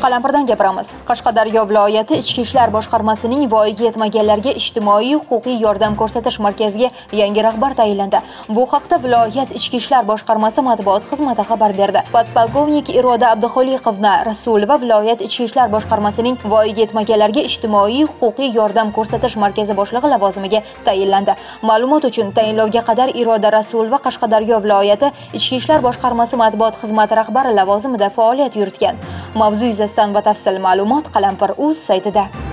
Qalampirdan gapiramiz. Qashqadaryo viloyati Ichki ishlar boshqarmasining voyaga yetmaganlarga ijtimoiy huquqiy yordam ko'rsatish markaziga yangi rahbar tayinlandi. Bu haqda viloyat Ichki ishlar boshqarmasi matbuot xizmati xabar berdi. Podpolkovnik Iroda Abduxoliqovna Rasulova viloyat Ichki ishlar boshqarmasining voyaga yetmaganlarga ijtimoiy huquqiy yordam ko'rsatish markazi boshlig'i lavozimiga tayinlandi. Ma'lumot uchun tayinlovga qadar Iroda Rasulova Qashqadaryo viloyati Ichki ishlar boshqarmasi matbuot xizmati rahbari lavozimida faoliyat yuritgan. Mavzu yuzasidan batafsil ma'lumot Qalampir.uz saytida.